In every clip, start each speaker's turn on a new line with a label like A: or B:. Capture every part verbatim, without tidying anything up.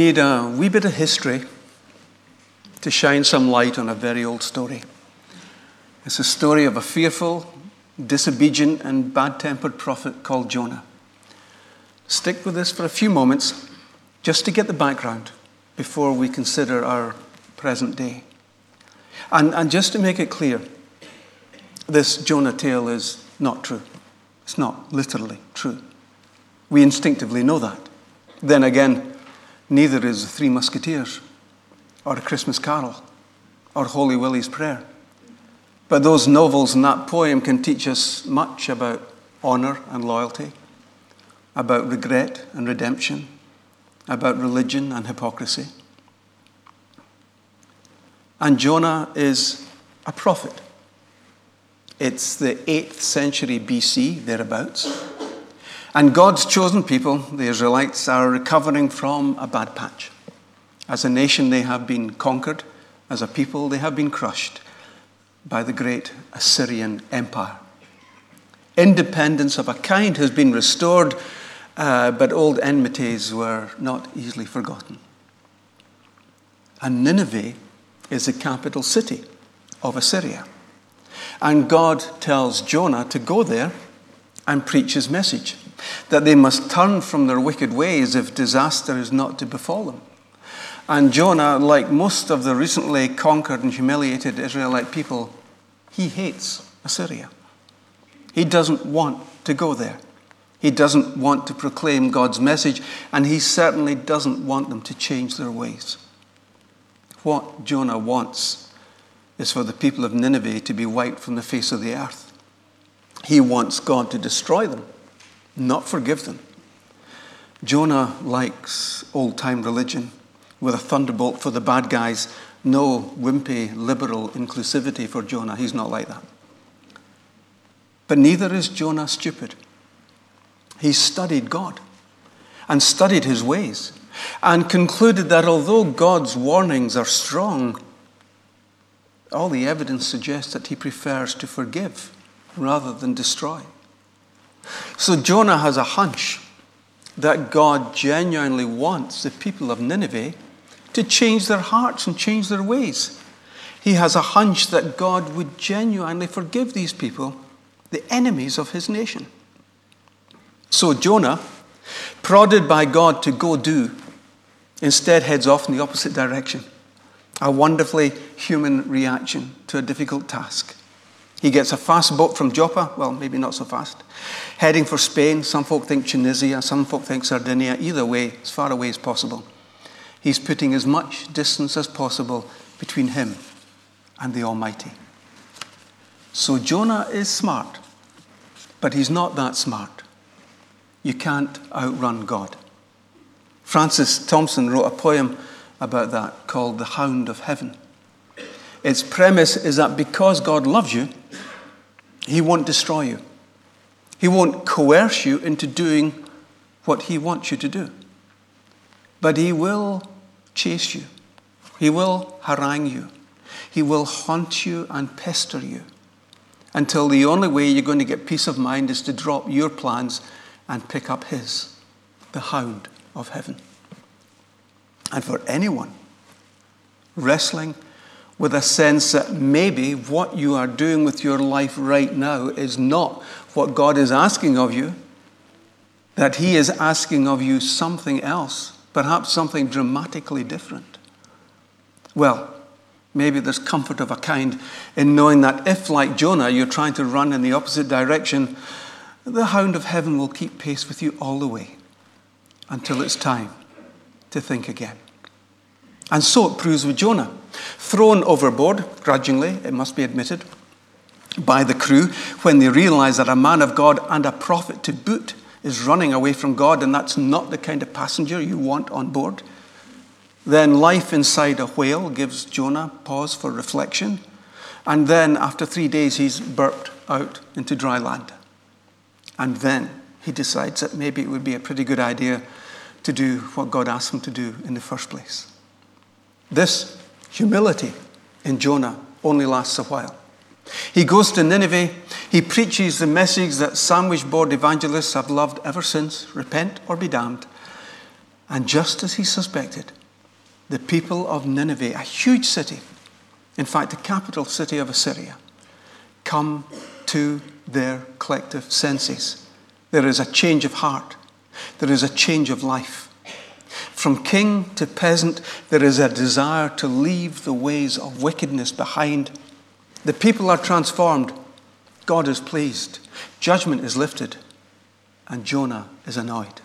A: need a wee bit of history to shine some light on a very old story. It's a story of a fearful, disobedient, and bad-tempered prophet called Jonah. Stick with this for a few moments, just to get the background before we consider our present day. And, and just to make it clear, this Jonah tale is not true. It's not literally true. We instinctively know that. Then again, neither is The Three Musketeers, or A Christmas Carol, or Holy Willie's Prayer. But those novels and that poem can teach us much about honor and loyalty, about regret and redemption, about religion and hypocrisy. And Jonah is a prophet. It's the eighth century B C, thereabouts. And God's chosen people, the Israelites, are recovering from a bad patch. As a nation, they have been conquered. As a people, they have been crushed by the great Assyrian Empire. Independence of a kind has been restored, uh, but old enmities were not easily forgotten. And Nineveh is the capital city of Assyria. And God tells Jonah to go there and preach his message, that they must turn from their wicked ways if disaster is not to befall them. And Jonah, like most of the recently conquered and humiliated Israelite people, he hates Assyria. He doesn't want to go there. He doesn't want to proclaim God's message, and he certainly doesn't want them to change their ways. What Jonah wants is for the people of Nineveh to be wiped from the face of the earth. He wants God to destroy them, not forgive them. Jonah likes old-time religion with a thunderbolt for the bad guys. No wimpy liberal inclusivity for Jonah. He's not like that. But neither is Jonah stupid. He studied God and studied his ways and concluded that although God's warnings are strong, all the evidence suggests that he prefers to forgive rather than destroy. So Jonah has a hunch that God genuinely wants the people of Nineveh to change their hearts and change their ways. He has a hunch that God would genuinely forgive these people, the enemies of his nation. So Jonah, prodded by God to go do, instead heads off in the opposite direction. A wonderfully human reaction to a difficult task. He gets a fast boat from Joppa, well, maybe not so fast, heading for Spain. Some folk think Tunisia, some folk think Sardinia. Either way, as far away as possible. He's putting as much distance as possible between him and the Almighty. So Jonah is smart, but he's not that smart. You can't outrun God. Francis Thompson wrote a poem about that called The Hound of Heaven. Its premise is that because God loves you, he won't destroy you. He won't coerce you into doing what he wants you to do. But he will chase you. He will harangue you. He will haunt you and pester you until the only way you're going to get peace of mind is to drop your plans and pick up his, the Hound of Heaven. And for anyone wrestling with a sense that maybe what you are doing with your life right now is not what God is asking of you, that he is asking of you something else, perhaps something dramatically different. Well, maybe there's comfort of a kind in knowing that if, like Jonah, you're trying to run in the opposite direction, the Hound of Heaven will keep pace with you all the way until it's time to think again. And so it proves with Jonah. Thrown overboard, grudgingly, it must be admitted, by the crew when they realize that a man of God and a prophet to boot is running away from God, and that's not the kind of passenger you want on board. Then life inside a whale gives Jonah pause for reflection. And then after three days, he's burped out into dry land. And then he decides that maybe it would be a pretty good idea to do what God asked him to do in the first place. This humility in Jonah only lasts a while. He goes to Nineveh. He preaches the message that sandwich board evangelists have loved ever since: repent or be damned. And just as he suspected, the people of Nineveh, a huge city, in fact, the capital city of Assyria, come to their collective senses. There is a change of heart. There is a change of life. From king to peasant, there is a desire to leave the ways of wickedness behind. The people are transformed. God is pleased. Judgment is lifted. And Jonah is annoyed.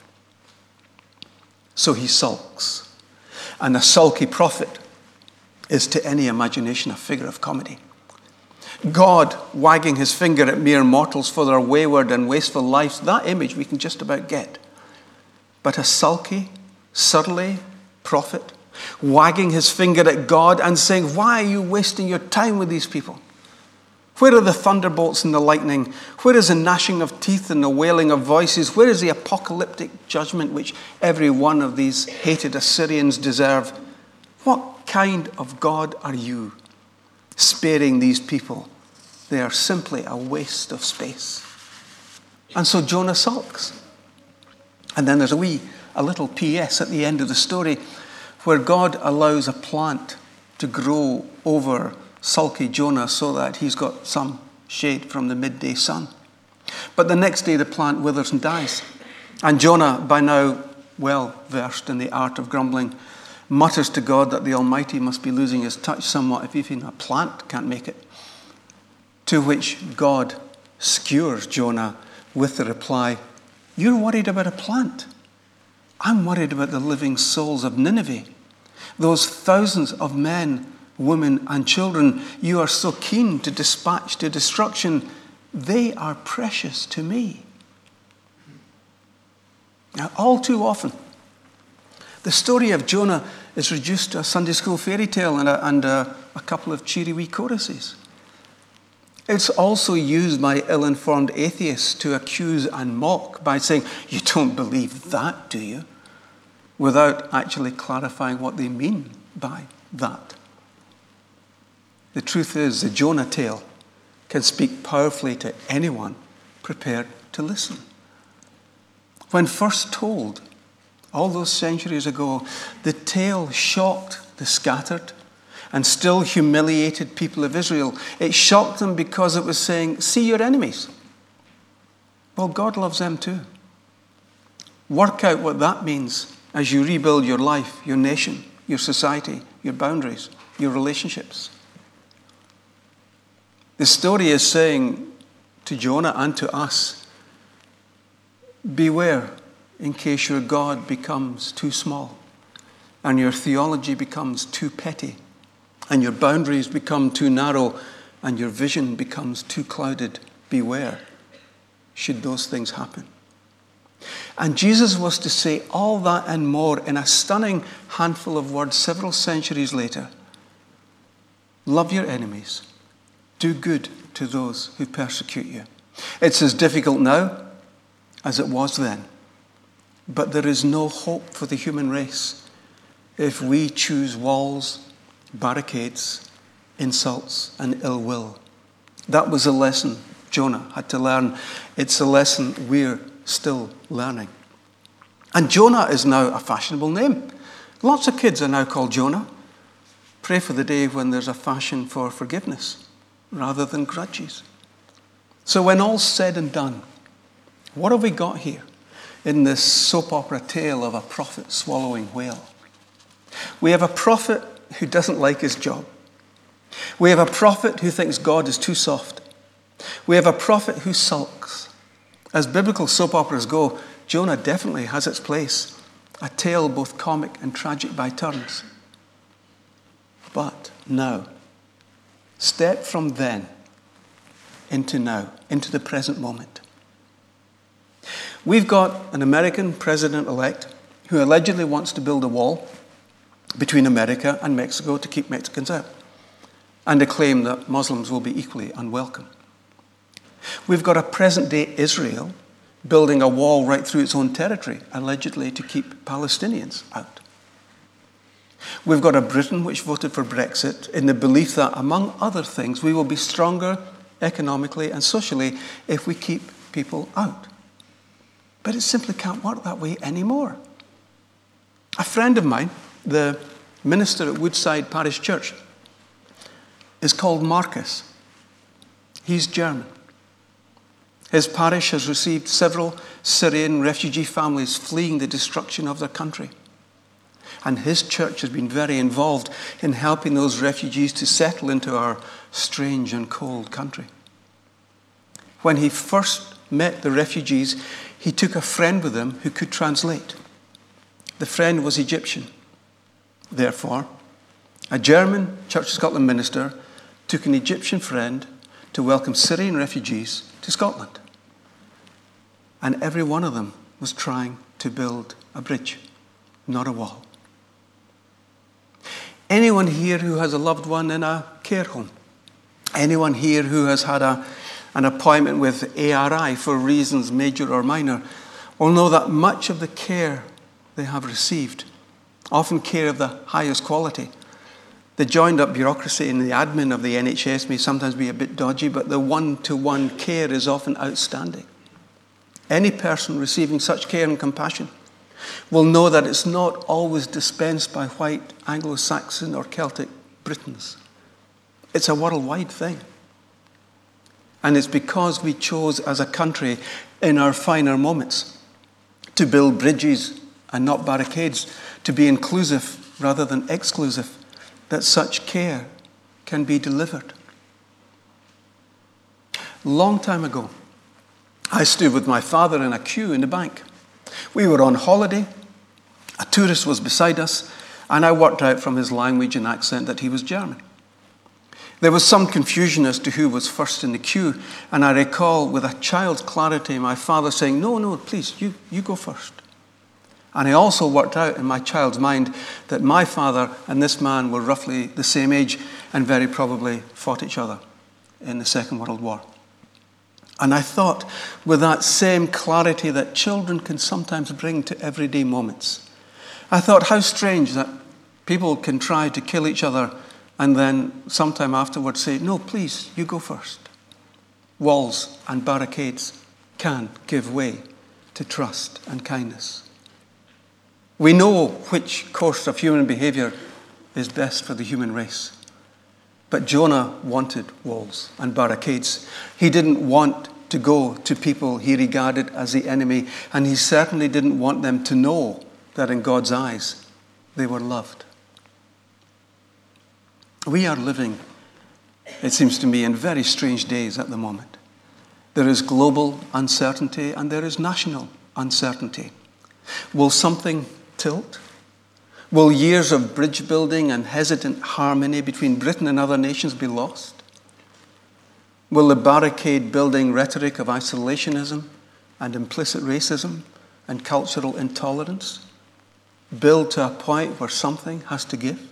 A: So he sulks. And a sulky prophet is to any imagination a figure of comedy. God wagging his finger at mere mortals for their wayward and wasteful lives, that image we can just about get. But a sulky, surly prophet wagging his finger at God and saying, why are you wasting your time with these people? Where are the thunderbolts and the lightning? Where is the gnashing of teeth and the wailing of voices? Where is the apocalyptic judgment which every one of these hated Assyrians deserve? What kind of God are you, sparing these people? They are simply a waste of space. And so Jonah sulks. And then there's a wee, a little P S at the end of the story where God allows a plant to grow over sulky Jonah so that he's got some shade from the midday sun. But the next day the plant withers and dies. And Jonah, by now well versed in the art of grumbling, mutters to God that the Almighty must be losing his touch somewhat if even a plant can't make it. To which God skewers Jonah with the reply, you're worried about a plant. I'm worried about the living souls of Nineveh. Those thousands of men, women, and children you are so keen to dispatch to destruction, they are precious to me. Now, all too often, the story of Jonah is reduced to a Sunday school fairy tale and a, and a, a couple of cheery wee choruses. It's also used by ill-informed atheists to accuse and mock by saying, you don't believe that, do you? Without actually clarifying what they mean by that. The truth is, the Jonah tale can speak powerfully to anyone prepared to listen. When first told, all those centuries ago, the tale shocked the scattered and still humiliated people of Israel. It shocked them because it was saying, see your enemies. Well, God loves them too. Work out what that means as you rebuild your life, your nation, your society, your boundaries, your relationships. The story is saying to Jonah and to us, beware in case your God becomes too small and your theology becomes too petty and your boundaries become too narrow and your vision becomes too clouded. Beware, should those things happen. And Jesus was to say all that and more in a stunning handful of words several centuries later. Love your enemies. Do good to those who persecute you. It's as difficult now as it was then. But there is no hope for the human race if we choose walls, barricades, insults, and ill will. That was a lesson Jonah had to learn. It's a lesson we're still learning. And Jonah is now a fashionable name. Lots of kids are now called Jonah. Pray for the day when there's a fashion for forgiveness rather than grudges. So when all's said and done, what have we got here in this soap opera tale of a prophet swallowing whale? We have a prophet who doesn't like his job. We have a prophet who thinks God is too soft. We have a prophet who sulks. As biblical soap operas go, Jonah definitely has its place, a tale both comic and tragic by turns. But now, step from then into now, into the present moment. We've got an American president-elect who allegedly wants to build a wall between America and Mexico to keep Mexicans out, and a claim that Muslims will be equally unwelcome. We've got a present-day Israel building a wall right through its own territory, allegedly to keep Palestinians out. We've got a Britain which voted for Brexit in the belief that, among other things, we will be stronger economically and socially if we keep people out. But it simply can't work that way anymore. A friend of mine, the minister at Woodside Parish Church, is called Marcus. He's German. His parish has received several Syrian refugee families fleeing the destruction of their country. And his church has been very involved in helping those refugees to settle into our strange and cold country. When he first met the refugees, he took a friend with him who could translate. The friend was Egyptian. Therefore, a German Church of Scotland minister took an Egyptian friend to welcome Syrian refugees to Scotland. And every one of them was trying to build a bridge, not a wall. Anyone here who has a loved one in a care home? Anyone here who has had a, an appointment with A R I for reasons major or minor will know that much of the care they have received, often care of the highest quality, the joined-up bureaucracy and the admin of the N H S may sometimes be a bit dodgy, but the one-to-one care is often outstanding. Any person receiving such care and compassion will know that it's not always dispensed by white Anglo-Saxon or Celtic Britons. It's a worldwide thing. And it's because we chose as a country in our finer moments to build bridges and not barricades, to be inclusive rather than exclusive, that such care can be delivered. Long time ago, I stood with my father in a queue in the bank. We were on holiday. A tourist was beside us, and I worked out from his language and accent that he was German. There was some confusion as to who was first in the queue, and I recall with a child's clarity my father saying, "No, no, please, you, you go first." And I also worked out in my child's mind that my father and this man were roughly the same age and very probably fought each other in the Second World War. And I thought, with that same clarity that children can sometimes bring to everyday moments, I thought how strange that people can try to kill each other and then sometime afterwards say, "No, please, you go first." Walls and barricades can give way to trust and kindness. We know which course of human behavior is best for the human race. But Jonah wanted walls and barricades. He didn't want to go to people he regarded as the enemy, and he certainly didn't want them to know that in God's eyes they were loved. We are living, it seems to me, in very strange days at the moment. There is global uncertainty and there is national uncertainty. Will something tilt? Will years of bridge building and hesitant harmony between Britain and other nations be lost? Will the barricade building rhetoric of isolationism and implicit racism and cultural intolerance build to a point where something has to give?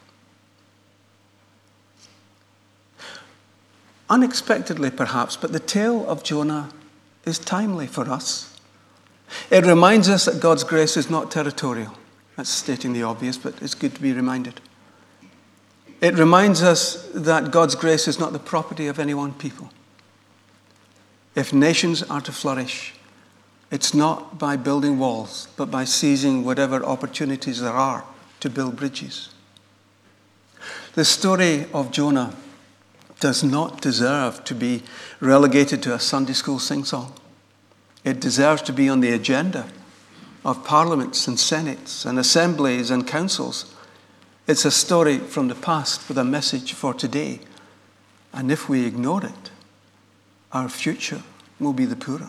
A: Unexpectedly, perhaps, but the tale of Jonah is timely for us. It reminds us that God's grace is not territorial. That's stating the obvious, but it's good to be reminded. It reminds us that God's grace is not the property of any one people. If nations are to flourish, it's not by building walls, but by seizing whatever opportunities there are to build bridges. The story of Jonah does not deserve to be relegated to a Sunday school sing-song. It deserves to be on the agenda of parliaments and senates and assemblies and councils. It's a story from the past with a message for today. And if we ignore it, our future will be the poorer.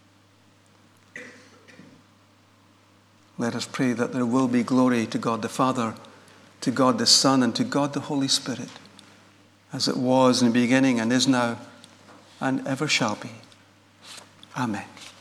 A: Let us pray that there will be glory to God the Father, to God the Son, and to God the Holy Spirit, as it was in the beginning and is now and ever shall be. Amen.